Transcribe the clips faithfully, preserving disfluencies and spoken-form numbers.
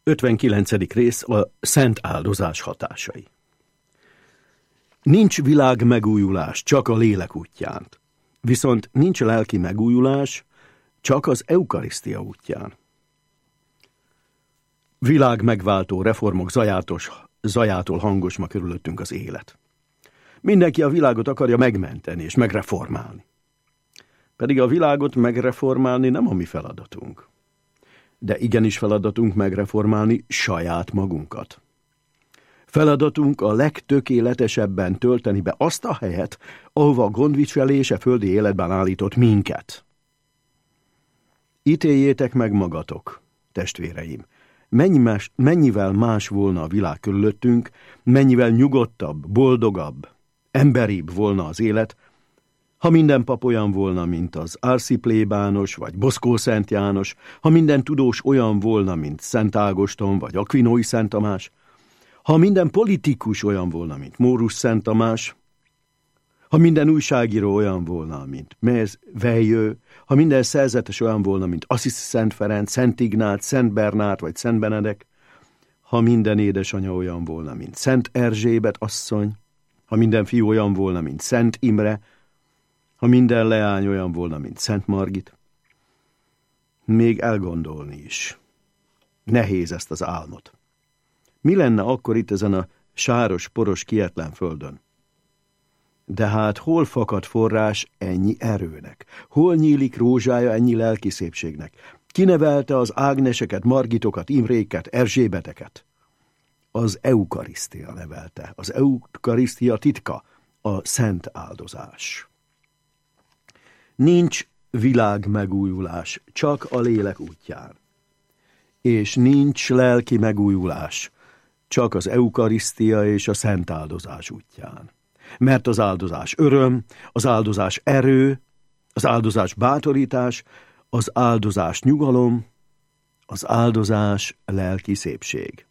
ötvenkilencedik rész a szent áldozás hatásai. Nincs világ megújulás, csak a lélek útján. Viszont nincs lelki megújulás, csak az eukarisztia útján. Világ megváltó reformok zajátos, zajától hangos ma körülöttünk az élet. Mindenki a világot akarja megmenteni és megreformálni. Pedig a világot megreformálni nem a mi feladatunk. De igenis feladatunk megreformálni saját magunkat. Feladatunk a legtökéletesebben tölteni be azt a helyet, ahova a gondviselése földi életben állított minket. Ítéljétek meg magatok, testvéreim, mennyi más, mennyivel más volna a világ körülöttünk, mennyivel nyugodtabb, boldogabb, emberibb volna az élet, ha minden pap olyan volna, mint az Arszi plébános, vagy Boszkó Szent János, ha minden tudós olyan volna, mint Szent Ágoston, vagy Akvinói Szent Tamás, ha minden politikus olyan volna, mint Mórus Szent Tamás, ha minden újságíró olyan volna, mint Méz Vejjő, ha minden szerzetes olyan volna, mint Assisi Szent Ferenc, Szent Ignác, Szent Bernát vagy Szent Benedek, ha minden édesanyja olyan volna, mint Szent Erzsébet asszony, ha minden fiú olyan volna, mint Szent Imre, ha minden leány olyan volna, mint Szent Margit, még elgondolni is. Nehéz ezt az álmot. Mi lenne akkor itt ezen a sáros, poros, kietlen földön? De hát hol fakad forrás ennyi erőnek? Hol nyílik rózsája ennyi lelki szépségnek? Kinevelte az Ágneseket, Margitokat, Imréket, Erzsébeteket? Az eukarisztia nevelte. Az eukarisztia titka, a szent áldozás. Nincs világ megújulás, csak a lélek útján. És nincs lelki megújulás, csak az eukarisztia és a szent áldozás útján. Mert az áldozás öröm, az áldozás erő, az áldozás bátorítás, az áldozás nyugalom, az áldozás lelki szépség.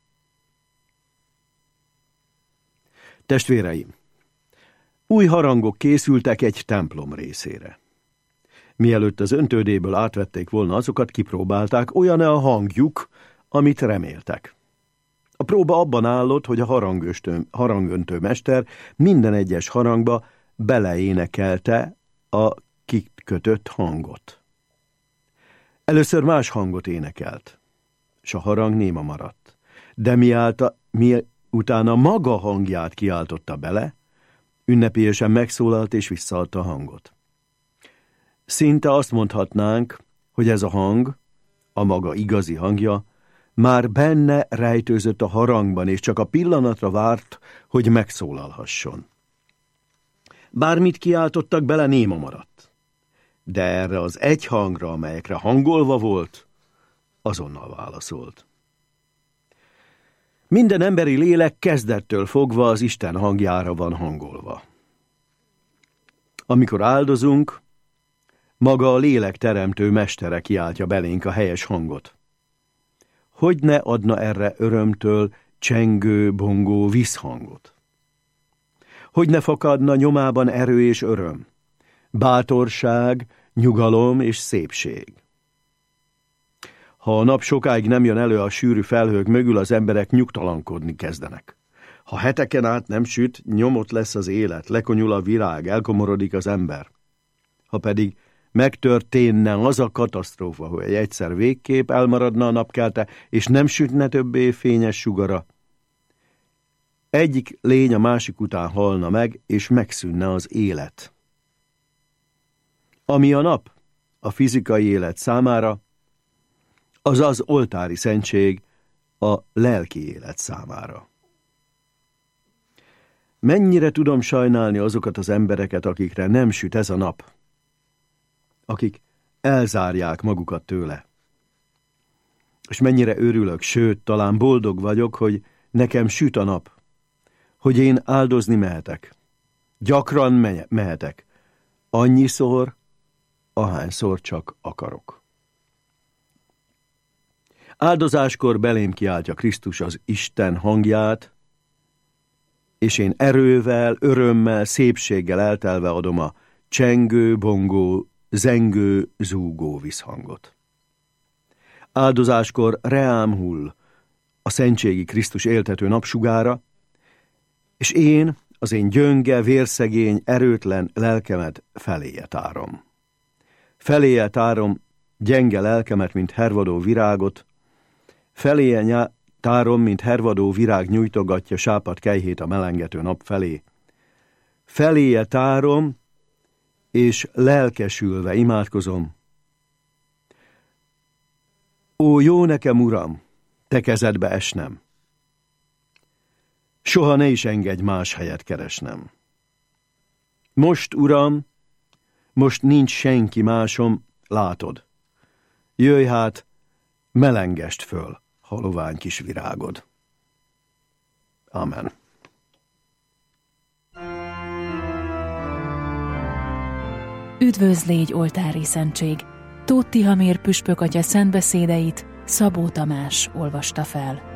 Testvéreim, új harangok készültek egy templom részére. Mielőtt az öntődéből átvették volna azokat, kipróbálták, olyan-e a hangjuk, amit reméltek. A próba abban állott, hogy a harangöntő, harangöntő mester minden egyes harangba beleénekelte a kikötött hangot. Először más hangot énekelt, s a harang néma maradt, de miálta, mi utána maga hangját kiáltotta bele, ünnepélyesen megszólalt és visszaadta a hangot. Szinte azt mondhatnánk, hogy ez a hang, a maga igazi hangja, már benne rejtőzött a harangban, és csak a pillanatra várt, hogy megszólalhasson. Bármit kiáltottak bele, néma maradt. De erre az egy hangra, amelyekre hangolva volt, azonnal válaszolt. Minden emberi lélek kezdettől fogva az Isten hangjára van hangolva. Amikor áldozunk, maga a lélek teremtő mestere kiáltja belénk a helyes hangot. Hogy ne adna erre örömtől csengő, bongó visszhangot? Hogy ne fakadna nyomában erő és öröm, bátorság, nyugalom és szépség? Ha a nap sokáig nem jön elő a sűrű felhők mögül, az emberek nyugtalankodni kezdenek. Ha heteken át nem süt, nyomott lesz az élet, lekonyul a virág, elkomorodik az ember. Ha pedig megtörténne az a katasztrófa, hogy egyszer végképp elmaradna a napkelte, és nem sütne többé fényes sugara, egyik lény a másik után halna meg, és megszűnne az élet. Ami a nap a fizikai élet számára, az az oltári szentség a lelki élet számára. Mennyire tudom sajnálni azokat az embereket, akikre nem süt ez a nap, akik elzárják magukat tőle. És mennyire örülök, sőt, talán boldog vagyok, hogy nekem süt a nap, hogy én áldozni mehetek. Gyakran me- mehetek. Annyiszor, ahányszor csak akarok. Áldozáskor belém kiáltja Krisztus az Isten hangját, és én erővel, örömmel, szépséggel eltelve adom a csengő, bongó, zengő, zúgó visszhangot. Áldozáskor reám hull a szentségi Krisztus éltető napsugára, és én az én gyönge, vérszegény, erőtlen lelkemet feléje tárom. Feléje tárom gyenge lelkemet, mint hervadó virágot, feléje tárom, mint hervadó virág nyújtogatja sápadt kejhét a melengető nap felé. Feléje tárom, és lelkesülve imádkozom. Ó, jó nekem, Uram, te kezedbe esnem. Soha ne is engedj más helyet keresnem. Most, Uram, most nincs senki másom, látod. Jöjj hát, melengest föl halovány kis virágod. Amen. Üdvözl légy, oltári szentség! Tóth Tihamér püspök atya szentbeszédeit Szabó Tamás olvasta fel.